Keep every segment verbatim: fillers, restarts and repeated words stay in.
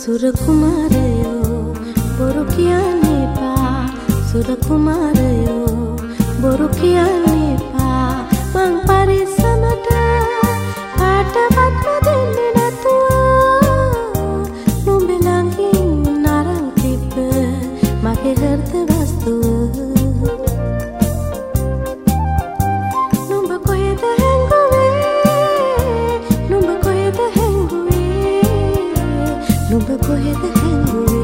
සුර කුමාරයෝ බොරු කියන්නේ පා සුර කුමාරයෝ බොරු කියන්නේ පා මං පරිස්සමට කාටවත් දෙන්නේ නැතුව නුඹ ළඟින් නරන් තිබ්බ මගේ හෘද වස්තුව නුඹ කොහෙද හැංගුවේ නුඹ කොහෙද හැංගුවේ නුඹ කොහෙද හැංගුවේ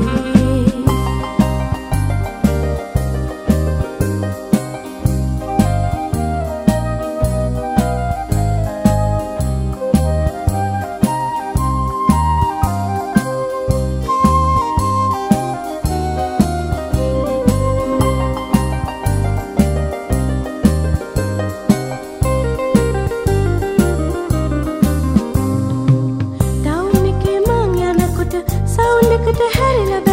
Sound like a